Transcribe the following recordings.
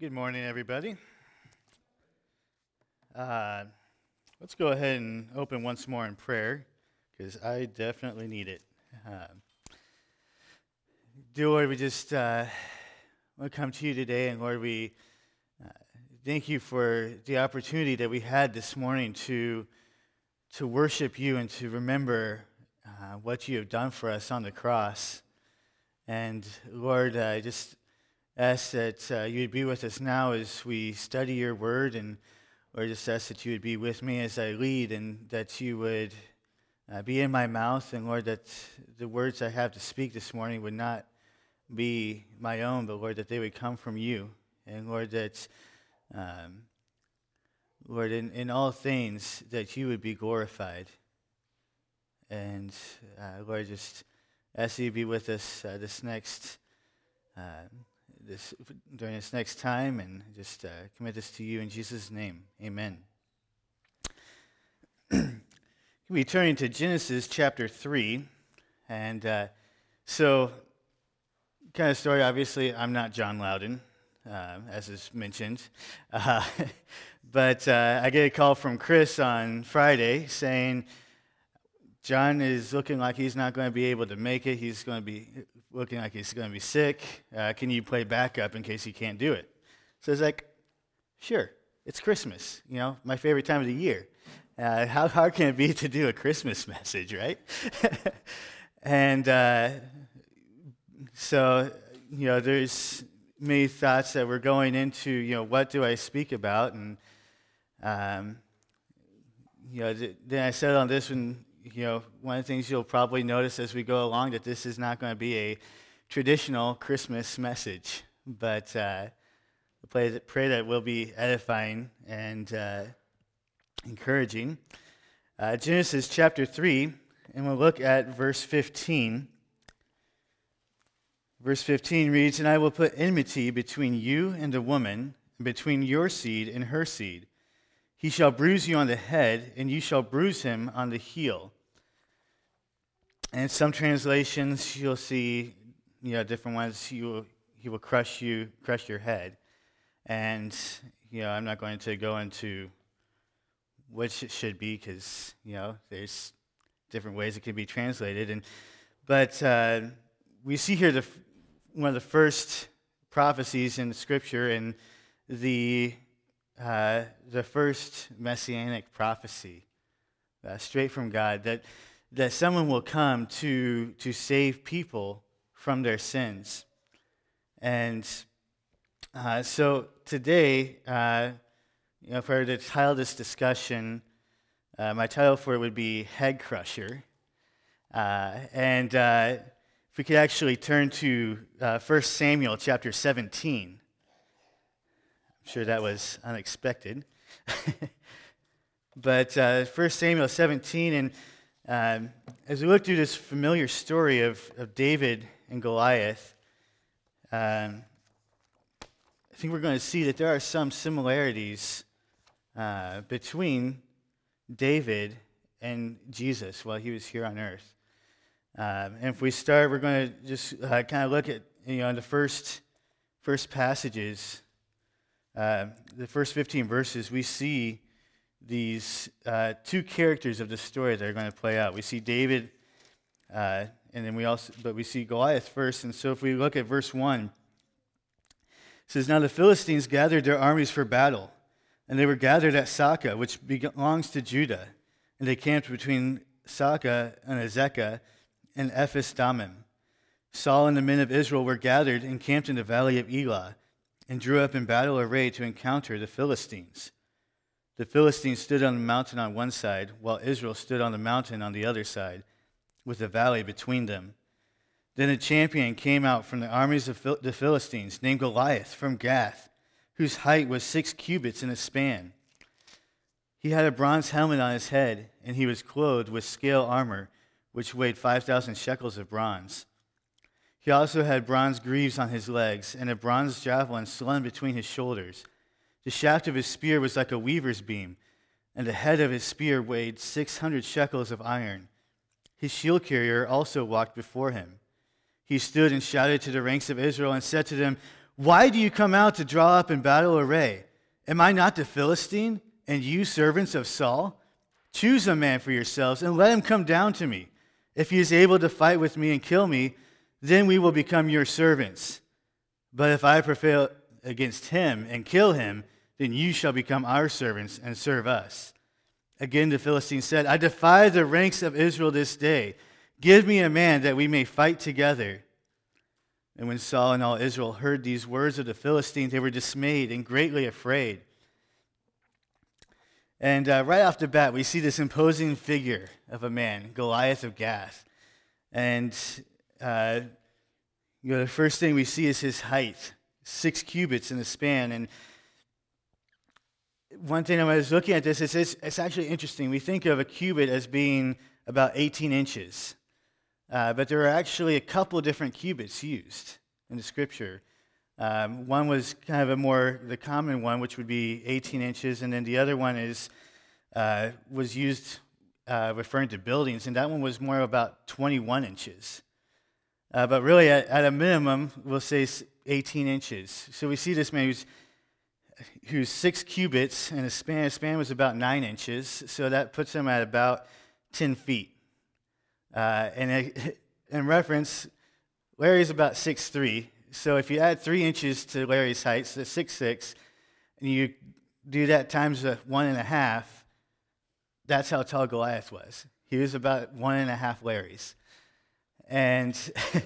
Good morning, everybody. Let's go ahead and open once more in prayer, because I definitely need it. Dear Lord, we just want to come to you today, and Lord, we thank you for the opportunity that we had this morning to worship you and to remember what you have done for us on the cross. And Lord, I just ask that you would be with us now as we study your word, and Lord, just ask that you would be with me as I lead, and that you would be in my mouth, and Lord, that the words I have to speak this morning would not be my own, but Lord, that they would come from you. And Lord, that Lord, in all things, that you would be glorified. And Lord, just ask you to be with us during this next time, and just commit this to you in Jesus' name. Amen. We're turning to Genesis chapter 3, and so kind of story, obviously, I'm not John Loudon, as is mentioned, but I get a call from Chris on Friday saying, John is looking like he's not going to be able to make it. He's going to be looking like he's going to be sick. Can you play backup in case he can't do it? So I was like, sure. It's Christmas, my favorite time of the year. How hard can it be to do a Christmas message, right? And so, there's many thoughts that we're going into, what do I speak about? And, then I settled on this one. One of the things you'll probably notice as we go along, that this is not going to be a traditional Christmas message, but pray that it will be edifying and encouraging. Genesis chapter 3, and we'll look at verse 15. Verse 15 reads, "And I will put enmity between you and the woman, and between your seed and her seed. He shall bruise you on the head, and you shall bruise him on the heel." And in some translations, you'll see, different ones. He will crush your head. And I'm not going to go into which it should be, because there's different ways it can be translated. But we see here one of the first prophecies in the Scripture, and the first messianic prophecy, straight from God, that someone will come to save people from their sins. And so today, if I were to title this discussion, my title for it would be Head Crusher. And if we could actually turn to 1 Samuel chapter 17. I'm sure that was unexpected. But 1 Samuel 17, and as we look through this familiar story of David and Goliath, I think we're going to see that there are some similarities between David and Jesus while he was here on earth. And if we start, we're going to just kind of look at, in the first passages, the first 15 verses, we see these two characters of the story that are going to play out. We see David, and then we see Goliath first. And so if we look at verse 1, it says, "Now the Philistines gathered their armies for battle, and they were gathered at Socoh, which belongs to Judah. And they camped between Socoh and Azekah and Ephes-dammim. Saul and the men of Israel were gathered and camped in the valley of Elah, and drew up in battle array to encounter the Philistines. The Philistines stood on the mountain on one side, while Israel stood on the mountain on the other side, with the valley between them. Then a champion came out from the armies of the Philistines, named Goliath from Gath, whose height was 6 cubits in a span. He had a bronze helmet on his head, and he was clothed with scale armor, which weighed 5,000 shekels of bronze. He also had bronze greaves on his legs, and a bronze javelin slung between his shoulders. The shaft of his spear was like a weaver's beam, and the head of his spear weighed 600 shekels of iron. His shield carrier also walked before him. He stood and shouted to the ranks of Israel and said to them, Why do you come out to draw up in battle array? Am I not the Philistine, and you servants of Saul? Choose a man for yourselves, and let him come down to me. If he is able to fight with me and kill me, then we will become your servants. But if I prevail against him and kill him, then you shall become our servants and serve us." Again the Philistine said, "I defy the ranks of Israel this day. Give me a man that we may fight together." And when Saul and all Israel heard these words of the Philistines, they were dismayed and greatly afraid. And right off the bat, we see this imposing figure of a man, Goliath of Gath. And the first thing we see is his height, 6 cubits in the span. And one thing, when I was looking at this, it's actually interesting. We think of a cubit as being about 18 inches. But there are actually a couple of different cubits used in the scripture. One was kind of the common one, which would be 18 inches, and then the other one was used referring to buildings, and that one was more about 21 inches. But really, at a minimum, we'll say 18 inches. So we see this man who's 6 cubits, and his span was about 9 inches, so that puts him at about 10 feet. And in reference, Larry's about 6'3", so if you add 3 inches to Larry's height, so 6'6", and you do that times 1.5, that's how tall Goliath was. He was about 1.5 Larrys. And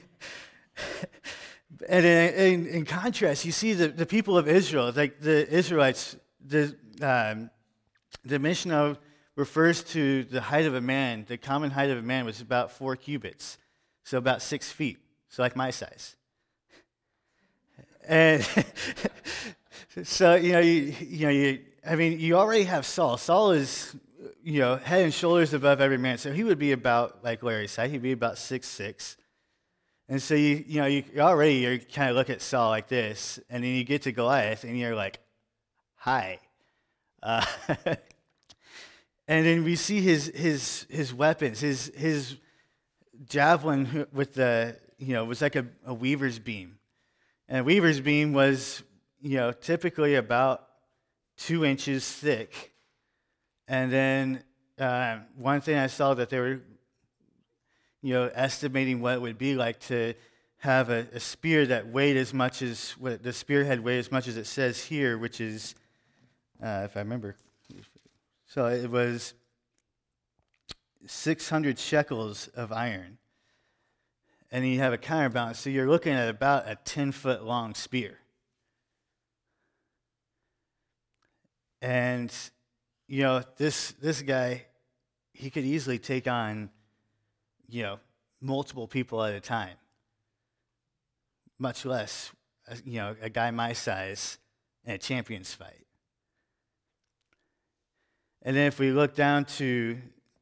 in contrast, you see the people of Israel, like the Israelites, the Mishnah refers to the height of a man. The common height of a man was about 4 cubits, so about 6 feet, so like my size. And so you already have Saul. Saul is head and shoulders above every man, so he would be about like Larry's height. He'd be about 6'6". And so you kind of look at Saul like this, and then you get to Goliath, and you're like, hi. And then we see his weapons, his javelin with was like a weaver's beam. And a weaver's beam was, typically about 2 inches thick. And then one thing I saw that they were, estimating what it would be like to have a spear that weighed as much as, what the spearhead weighed as much as it says here, which is, if I remember, so it was 600 shekels of iron. And then you have a counterbalance, so you're looking at about a 10-foot long spear. And, this guy, he could easily take on, multiple people at a time, much less, a guy my size in a champion's fight. And then if we look down to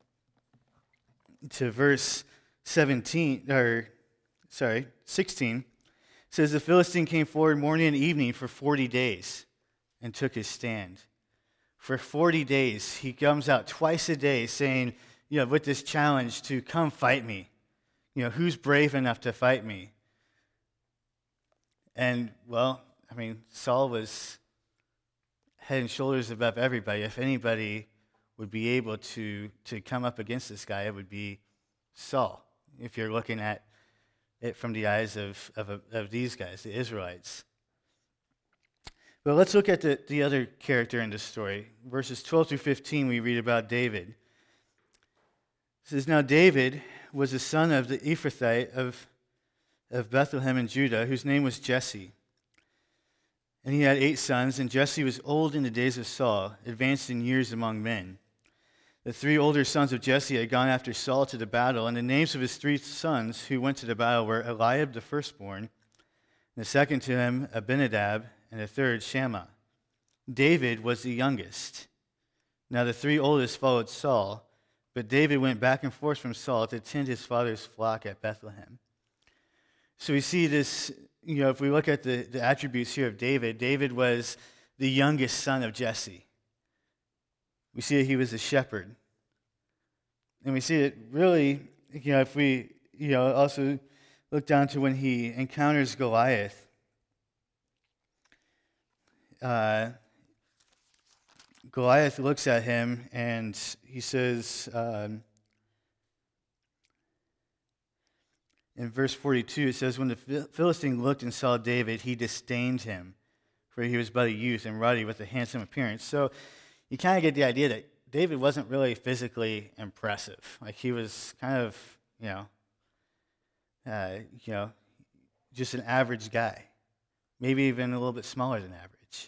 verse 16, it says, "The Philistine came forward morning and evening for 40 days and took his stand." For 40 days, he comes out twice a day saying, with this challenge to come fight me. Who's brave enough to fight me? And, Saul was head and shoulders above everybody. If anybody would be able to come up against this guy, it would be Saul, if you're looking at it from the eyes of these guys, the Israelites. But let's look at the other character in this story. Verses 12 through 15, we read about David. It says, "Now David was the son of the Ephrathite of Bethlehem in Judah, whose name was Jesse. And he had 8 sons, and Jesse was old in the days of Saul, advanced in years among men. The 3 older sons of Jesse had gone after Saul to the battle, and the names of his 3 sons who went to the battle were Eliab the firstborn, and the second to him Abinadab, and the third Shammah. David was the youngest. Now the 3 oldest followed Saul, but David went back and forth from Saul to tend his father's flock at Bethlehem." So we see this, if we look at the attributes here of David, David was the youngest son of Jesse. We see that he was a shepherd. And we see it really, if we, also look down to when he encounters Goliath. Goliath looks at him and he says, in verse 42, it says, when the Philistine looked and saw David, he disdained him, for he was but a youth and ruddy with a handsome appearance. So you kind of get the idea that David wasn't really physically impressive. Like he was kind of, just an average guy, maybe even a little bit smaller than average.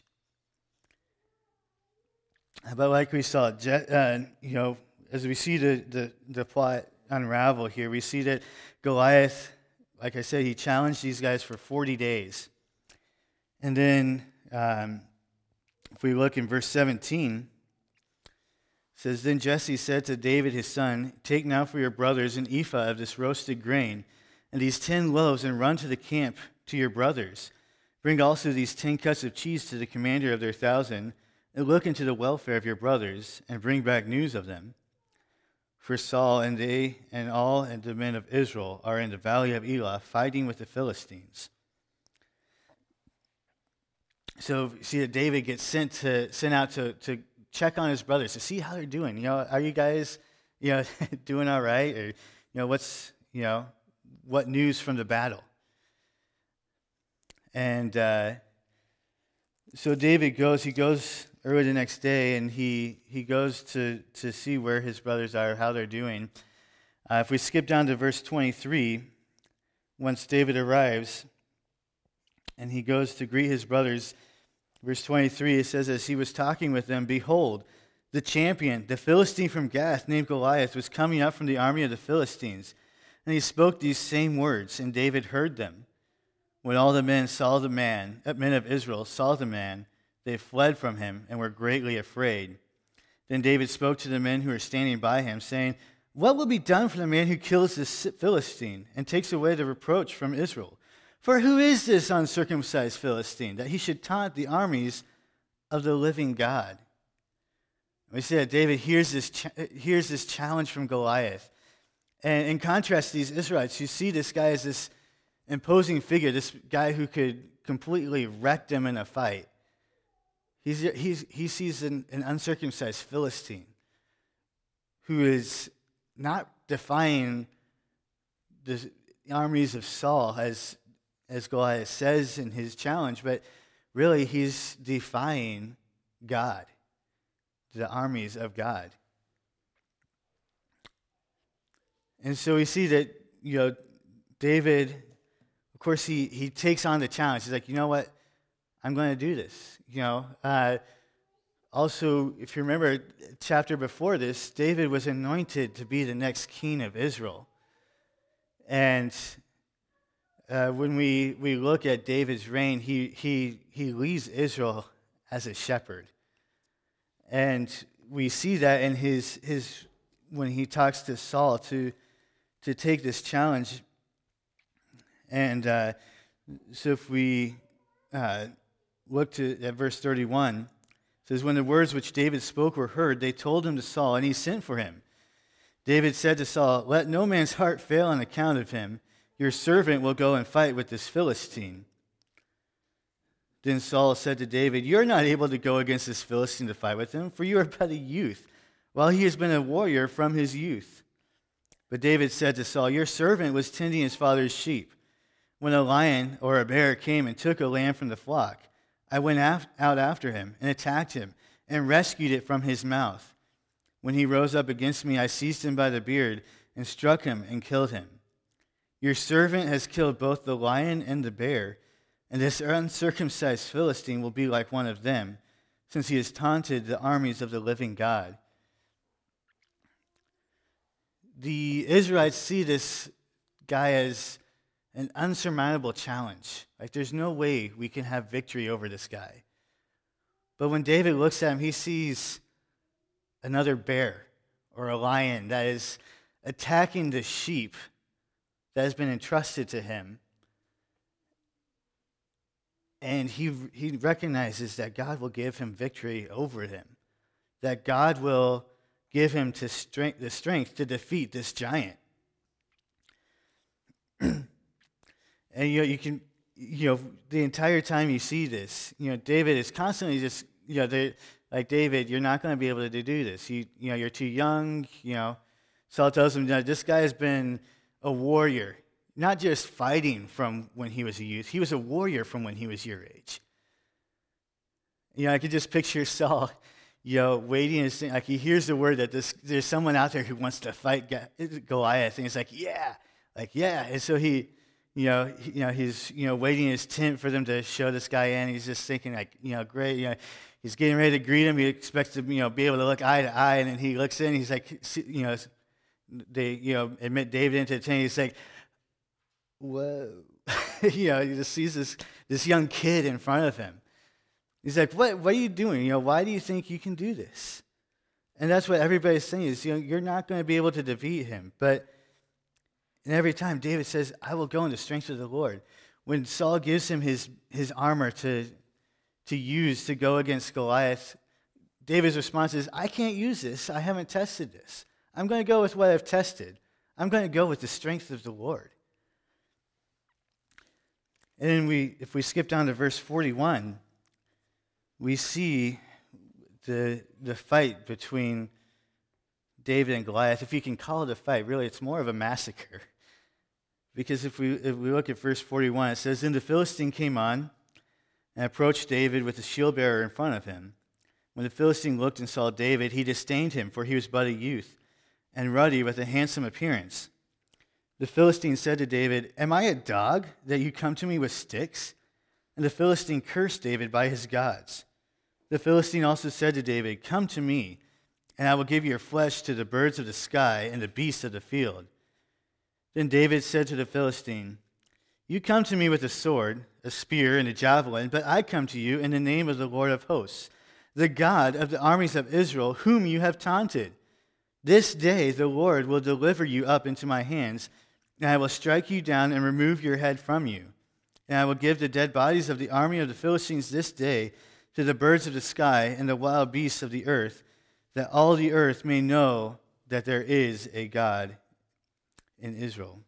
But like we saw, as we see the plot unravel here, we see that Goliath, like I said, he challenged these guys for 40 days. And then if we look in verse 17, it says, then Jesse said to David his son, take now for your brothers an ephah of this roasted grain, and these 10 loaves, and run to the camp to your brothers. Bring also these 10 cuts of cheese to the commander of their 1,000, and look into the welfare of your brothers, and bring back news of them. For Saul and they and all and the men of Israel are in the valley of Elah, fighting with the Philistines. So you see that David gets sent out to check on his brothers to see how they're doing. Are you guys, doing all right? Or, what news from the battle? And so David goes. He goes early the next day, and he goes to see where his brothers are, how they're doing. If we skip down to verse 23, once David arrives, and he goes to greet his brothers, verse 23, it says, as he was talking with them, behold, the champion, the Philistine from Gath, named Goliath, was coming up from the army of the Philistines. And he spoke these same words, and David heard them. When all the men of Israel saw the man, they fled from him and were greatly afraid. Then David spoke to the men who were standing by him, saying, what will be done for the man who kills this Philistine and takes away the reproach from Israel? For who is this uncircumcised Philistine, that he should taunt the armies of the living God? We see that David hears this challenge from Goliath. And in contrast to these Israelites, you see this guy as this imposing figure, this guy who could completely wreck them in a fight. He sees an uncircumcised Philistine who is not defying the armies of Saul, as Goliath says in his challenge, but really he's defying God, the armies of God. And so we see that, David, of course, he takes on the challenge. He's like, you know what? I'm going to do this. Also, if you remember a chapter before this, David was anointed to be the next king of Israel. And when we look at David's reign, he leads Israel as a shepherd. And we see that in his when he talks to Saul to take this challenge. And so if we look at verse 31, it says, when the words which David spoke were heard, they told him to Saul, and he sent for him. David said to Saul, let no man's heart fail on account of him. Your servant will go and fight with this Philistine. Then Saul said to David, you're not able to go against this Philistine to fight with him, for you are but a youth, while he has been a warrior from his youth. But David said to Saul, your servant was tending his father's sheep. When a lion or a bear came and took a lamb from the flock, I went out after him and attacked him and rescued it from his mouth. When he rose up against me, I seized him by the beard and struck him and killed him. Your servant has killed both the lion and the bear, and this uncircumcised Philistine will be like one of them, since he has taunted the armies of the living God. The Israelites see this guy as an unsurmountable challenge. Like, there's no way we can have victory over this guy. But when David looks at him, he sees another bear or a lion that is attacking the sheep that has been entrusted to him. And he recognizes that God will give him victory over him, that God will give him the strength to defeat this giant. And you can the entire time you see this, David is constantly just, like, David, you're not going to be able to do this. You're too young. Saul tells him, this guy has been a warrior, not just fighting from when he was a youth. He was a warrior from when he was your age. I could just picture Saul, waiting and saying, like, he hears the word that there's someone out there who wants to fight Goliath, and he's like, yeah. And so he's waiting in his tent for them to show this guy in. He's just thinking, like, great. He's getting ready to greet him. He expects to, be able to look eye to eye, and then he looks in. He's like, they, admit David into the tent. He's like, whoa. He just sees this young kid in front of him. He's like, what are you doing? Why do you think you can do this? And that's what everybody's saying is, you're not going to be able to defeat him. And every time David says, I will go in the strength of the Lord. When Saul gives him his armor to use to go against Goliath, David's response is, I can't use this. I haven't tested this. I'm going to go with what I've tested. I'm going to go with the strength of the Lord. And then if we skip down to verse 41, we see the fight between David and Goliath. If you can call it a fight, really it's more of a massacre. Because if we look at verse 41, it says, Then the Philistine came on and approached David with a shield bearer in front of him. When the Philistine looked and saw David, he disdained him, for he was but a youth, and ruddy with a handsome appearance. The Philistine said to David, Am I a dog that you come to me with sticks? And the Philistine cursed David by his gods. The Philistine also said to David, Come to me, and I will give your flesh to the birds of the sky and the beasts of the field. Then David said to the Philistine, You come to me with a sword, a spear, and a javelin, but I come to you in the name of the Lord of hosts, the God of the armies of Israel, whom you have taunted. This day the Lord will deliver you up into my hands, and I will strike you down and remove your head from you. And I will give the dead bodies of the army of the Philistines this day to the birds of the sky and the wild beasts of the earth, that all the earth may know that there is a God in Israel.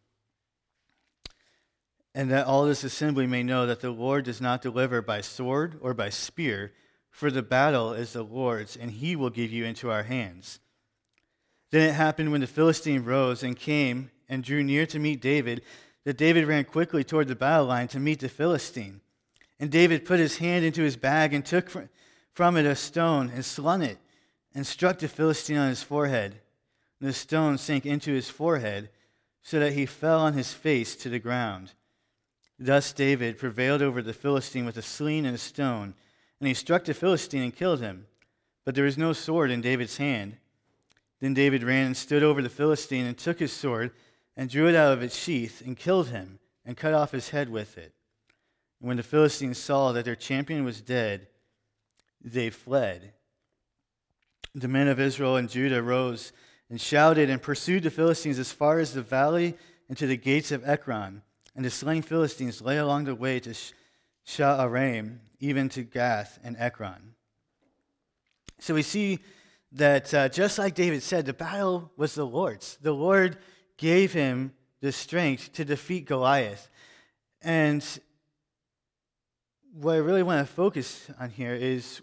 And that all this assembly may know that the Lord does not deliver by sword or by spear, for the battle is the Lord's, and he will give you into our hands. Then it happened when the Philistine rose and came and drew near to meet David, that David ran quickly toward the battle line to meet the Philistine. And David put his hand into his bag and took from it a stone and slung it and struck the Philistine on his forehead. And the stone sank into his forehead so that he fell on his face to the ground. Thus David prevailed over the Philistine with a sling and a stone, and he struck the Philistine and killed him. But there was no sword in David's hand. Then David ran and stood over the Philistine and took his sword and drew it out of its sheath and killed him and cut off his head with it. And when the Philistines saw that their champion was dead, they fled. The men of Israel and Judah rose and shouted and pursued the Philistines as far as the valley and to the gates of Ekron. And the slain Philistines lay along the way to Sha'araim, even to Gath and Ekron. So we see that just like David said, the battle was the Lord's. The Lord gave him the strength to defeat Goliath. And what I really want to focus on here is,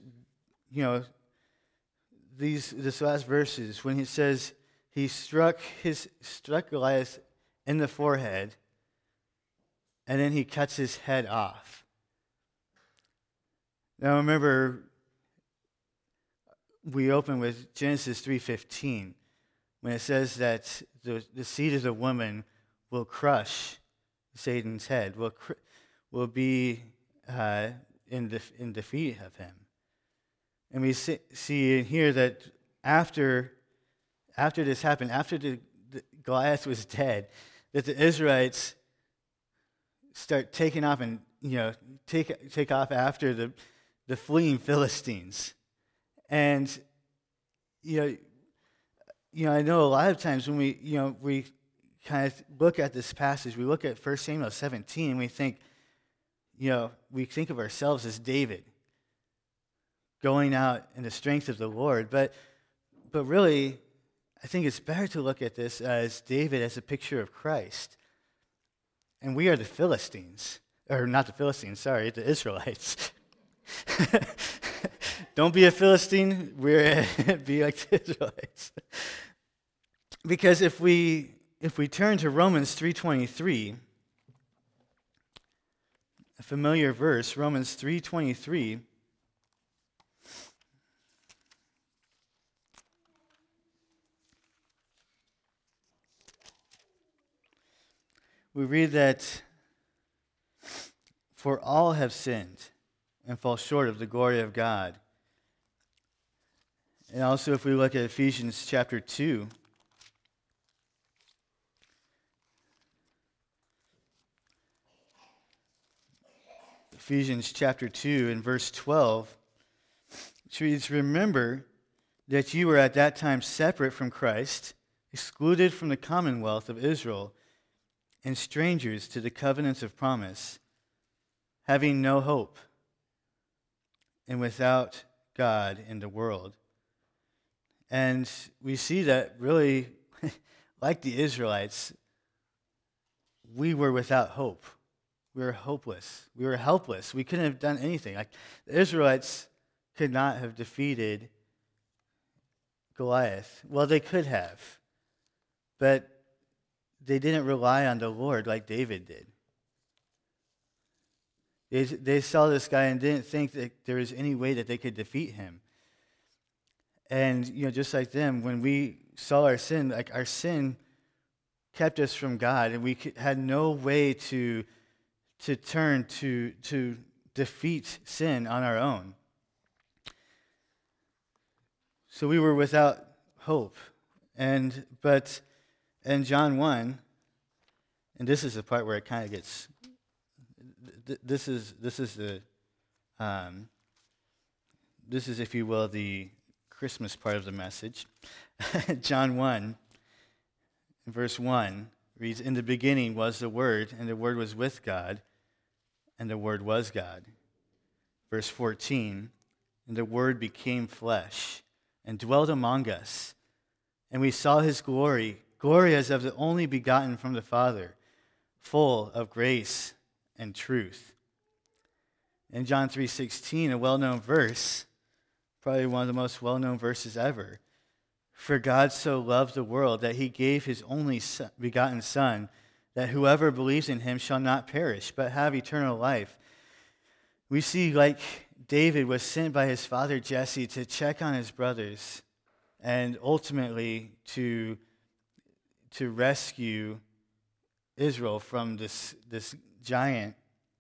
this last verses when he says he struck Goliath in the forehead, and then he cuts his head off. Now remember, we open with Genesis 3:15, when it says that the seed of the woman will crush Satan's head, will be in defeat of him. And we see here that after this happened, after the Goliath was dead, that the Israelites start taking off and take off after the fleeing Philistines. And I know a lot of times when we kind of look at this passage, we look at 1 Samuel 17, and we think of ourselves as David going out in the strength of the Lord. But really, I think it's better to look at this as David as a picture of Christ. And we are the Philistines. or not the Philistines, sorry, the Israelites. Don't be a Philistine, be like the Israelites. Because if we turn to Romans 3:23, a familiar verse, Romans 3:23, we read that, "For all have sinned and fall short of the glory of God." And also if we look at Ephesians chapter 2, Ephesians chapter 2 and verse 12, which reads, "Remember that you were at that time separate from Christ, excluded from the commonwealth of Israel, and strangers to the covenants of promise, having no hope, and without God in the world." And we see that really, like the Israelites, we were without hope. We were hopeless. We were helpless. We couldn't have done anything. Like the Israelites could not have defeated Goliath. Well, they could have, but they didn't rely on the Lord like David did. They saw this guy and didn't think that there was any way that they could defeat him. And just like them, when we saw our sin, like our sin kept us from God, and we had no way to turn to defeat sin on our own. So we were without hope. But in John 1, and this is the part where it kind of gets, this is if you will the Christmas part of the message. John 1, verse 1 reads, "In the beginning was the Word, and the Word was with God, and the Word was God." Verse 14, "And the Word became flesh and dwelt among us, and we saw his glory, glory as of the only begotten from the Father, full of grace and truth." In John 3:16, a well-known verse, probably one of the most well-known verses ever, "For God so loved the world that he gave his only begotten Son, that whoever believes in him shall not perish, but have eternal life." We see, like David was sent by his father Jesse to check on his brothers and ultimately to rescue Israel from this giant.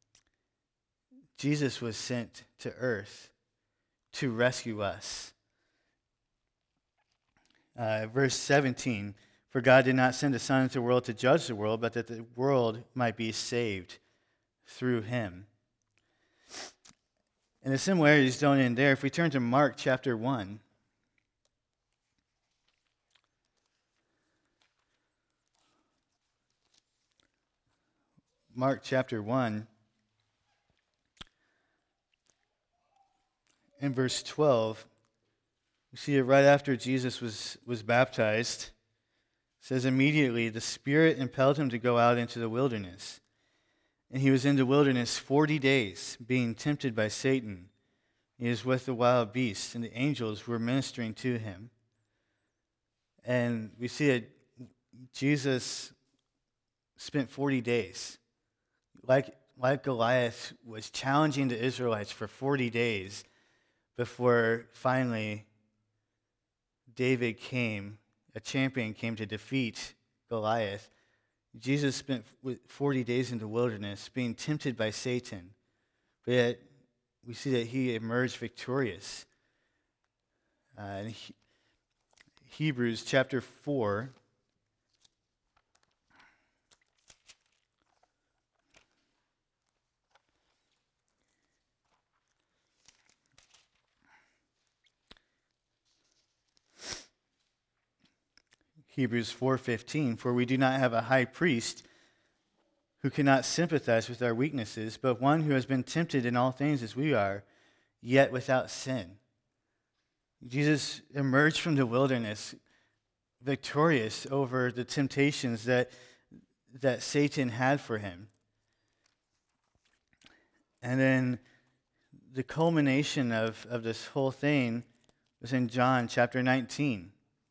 Jesus was sent to earth to rescue us. Verse 17, "For God did not send the Son into the world to judge the world, but that the world might be saved through him." And the similarities don't end there. If we turn to Mark chapter 1, Mark chapter 1, in verse 12, we see it right after Jesus was baptized. It says, "Immediately the Spirit impelled him to go out into the wilderness. And he was in the wilderness 40 days, being tempted by Satan. He was with the wild beasts, and the angels were ministering to him." And we see that Jesus spent 40 days. Like Goliath was challenging the Israelites for 40 days before finally David came, a champion came to defeat Goliath. Jesus spent 40 days in the wilderness being tempted by Satan, but yet we see that he emerged victorious. In Hebrews chapter 4, Hebrews 4:15, "For we do not have a high priest who cannot sympathize with our weaknesses, but one who has been tempted in all things as we are, yet without sin." Jesus emerged from the wilderness victorious over the temptations that Satan had for him. And then the culmination of this whole thing was in John chapter 19.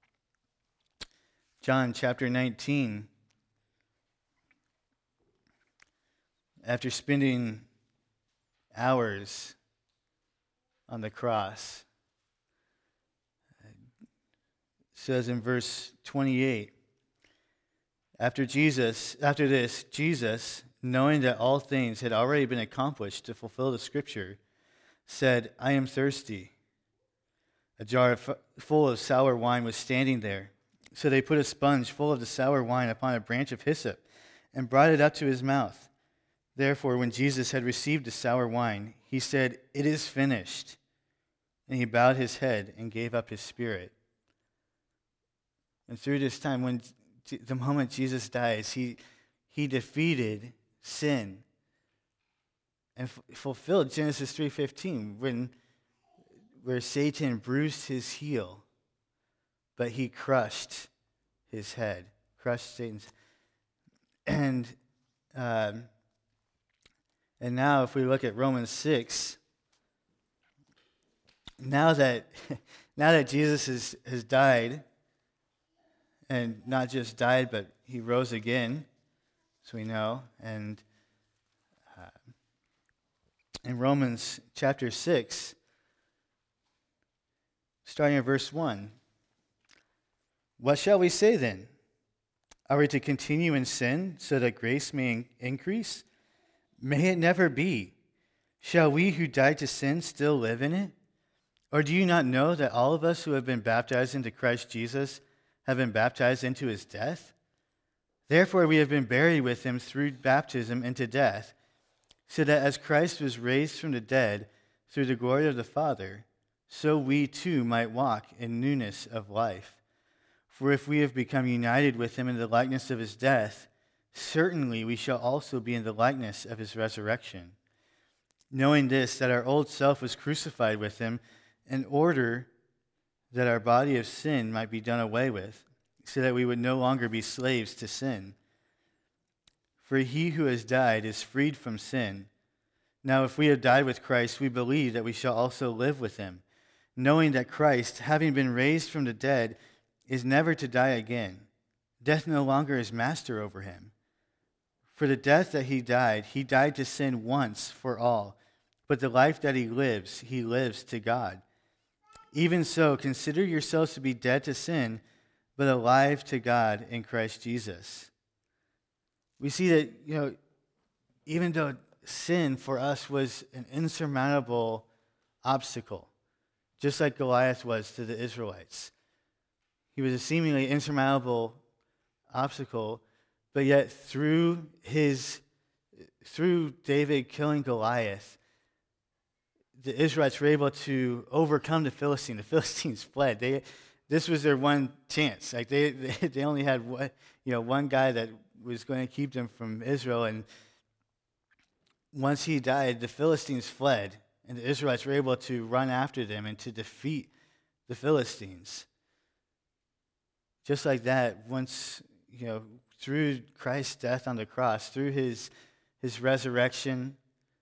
John chapter 19. After spending hours on the cross, it says in verse 28, after this, Jesus, knowing that all things had already been accomplished to fulfill the scripture, said, I am thirsty. A jar full of sour wine was standing there. So they put a sponge full of the sour wine upon a branch of hyssop and brought it up to his mouth. Therefore, when Jesus had received the sour wine, he said, it is finished. And he bowed his head and gave up his spirit. And through this time, when the moment Jesus dies, he defeated sin and fulfilled Genesis 3:15, where Satan bruised his heel, but he crushed his head, crushed Satan's. And now, if we look at Romans 6, now that Jesus has died, and not just died, but he rose again, as we know, and in Romans chapter 6, starting at verse 1, what shall we say then? Are we to continue in sin so that grace may increase? May it never be. Shall we who died to sin still live in it? Or do you not know that all of us who have been baptized into Christ Jesus have been baptized into his death? Therefore we have been buried with him through baptism into death, so that as Christ was raised from the dead through the glory of the Father, so we too might walk in newness of life. For if we have become united with him in the likeness of his death, certainly we shall also be in the likeness of his resurrection. Knowing this, that our old self was crucified with him, in order that our body of sin might be done away with, so that we would no longer be slaves to sin. For he who has died is freed from sin. Now if we have died with Christ, we believe that we shall also live with him, knowing that Christ, having been raised from the dead, is never to die again. Death no longer is master over him. For the death that he died to sin once for all, but the life that he lives to God. Even so, consider yourselves to be dead to sin, but alive to God in Christ Jesus. We see that, even though sin for us was an insurmountable obstacle, just like Goliath was to the Israelites. He was a seemingly insurmountable obstacle, but yet through David killing Goliath, the Israelites were able to overcome the Philistines. The Philistines fled. This was their one chance. Like they only had one guy that was going to keep them from Israel, and once he died, the Philistines fled, and the Israelites were able to run after them and to defeat the Philistines. Just like that, once, through Christ's death on the cross, through his resurrection,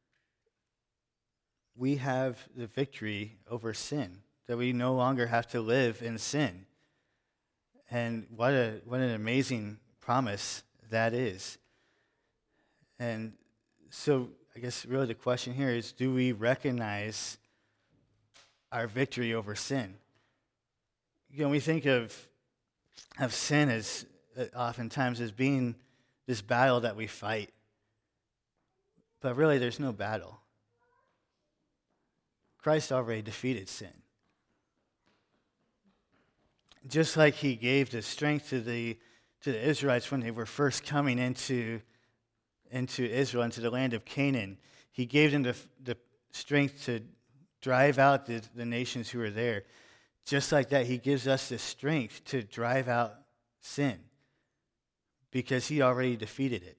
we have the victory over sin, that we no longer have to live in sin. And what an amazing promise that is. And so I guess really the question here is, do we recognize our victory over sin? We think of sin as oftentimes as being this battle that we fight. But really there's no battle. Christ already defeated sin. Just like he gave the strength to the Israelites when they were first coming into Israel, into the land of Canaan, he gave them the strength to drive out the nations who were there. Just like that, he gives us the strength to drive out sin because he already defeated it.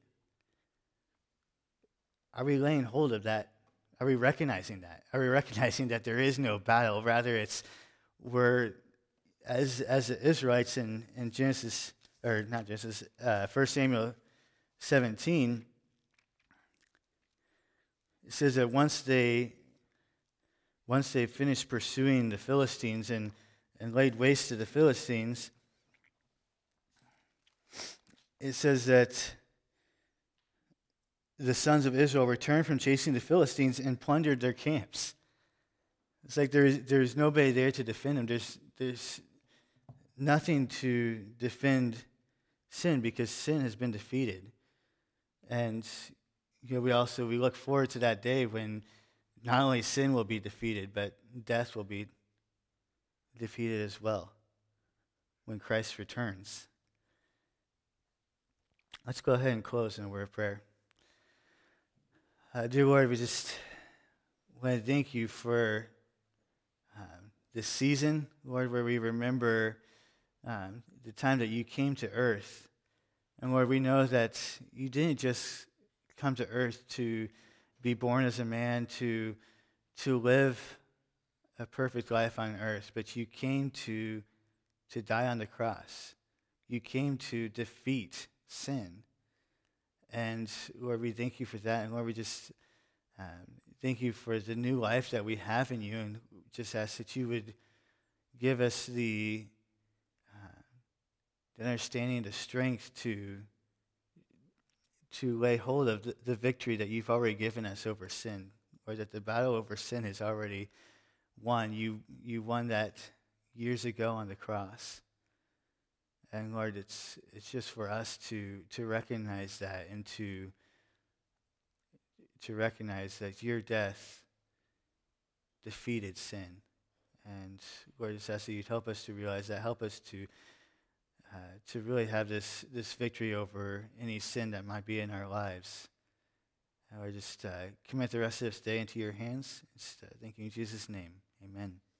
Are we laying hold of that? Are we recognizing that? Are we recognizing that there is no battle? Rather, we're as the Israelites in Genesis, or not Genesis, 1 Samuel 17, it says that once they finished pursuing the Philistines and laid waste to the Philistines, it says that the sons of Israel returned from chasing the Philistines and plundered their camps. It's like there's nobody there to defend them. There's nothing to defend sin because sin has been defeated. And we look forward to that day when not only sin will be defeated, but death will be defeated as well when Christ returns. Let's go ahead and close in a word of prayer. Dear Lord, we just want to thank you for this season, Lord, where we remember the time that you came to earth. And Lord, we know that you didn't just come to earth to be born as a man, to live a perfect life on earth, but you came to die on the cross. You came to defeat sin. And Lord, we thank you for that. And Lord, we just thank you for the new life that we have in you, and just ask that you would give us the understanding, the strength to lay hold of the victory that you've already given us over sin, or that the battle over sin is already won. You won that years ago on the cross. And Lord, it's just for us to recognize that, and to recognize that your death defeated sin. And Lord, I just ask that you'd help us to realize that. Help us to really have this victory over any sin that might be in our lives. And Lord, just commit the rest of this day into your hands. Just thank you in Jesus' name. Amen.